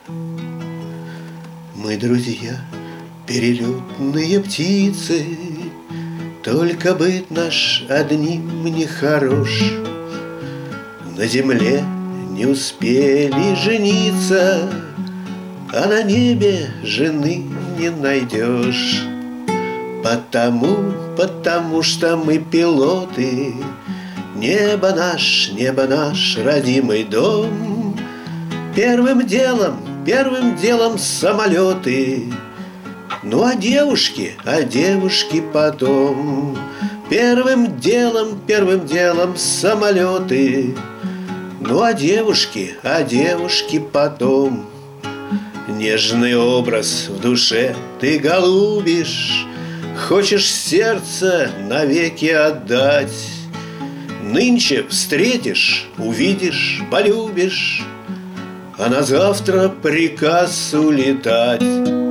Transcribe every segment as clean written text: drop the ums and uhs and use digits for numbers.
Мы друзья, перелетные птицы, только быт наш одним не хорош. На земле не успели жениться, а на небе жены не найдешь. Потому что мы пилоты, небо наш родимый дом. Первым делом самолеты, ну а девушки потом. Первым делом самолеты, ну а девушки потом. Нежный образ в душе ты голубишь, хочешь сердце навеки отдать. Нынче встретишь, увидишь, полюбишь, а на завтра приказ улетать.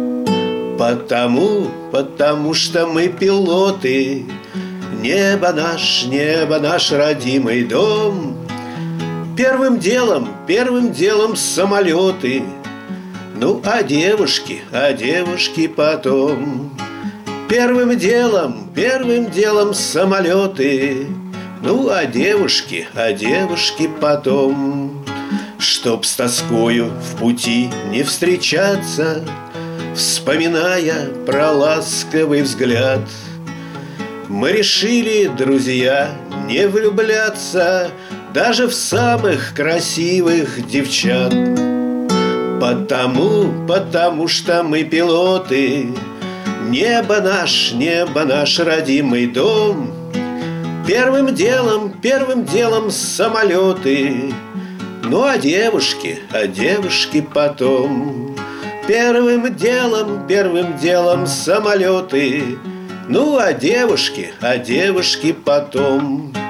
Потому что мы пилоты, небо наш родимый дом. Первым делом самолеты, ну а девушки потом. Первым делом самолеты, ну а девушки потом. Чтоб с тоскою в пути не встречаться, вспоминая про ласковый взгляд, мы решили, друзья, не влюбляться даже в самых красивых девчат. Потому что мы пилоты, небо наш родимый дом. Первым делом самолеты, ну а девушки потом. Первым делом самолеты, ну а девушки потом.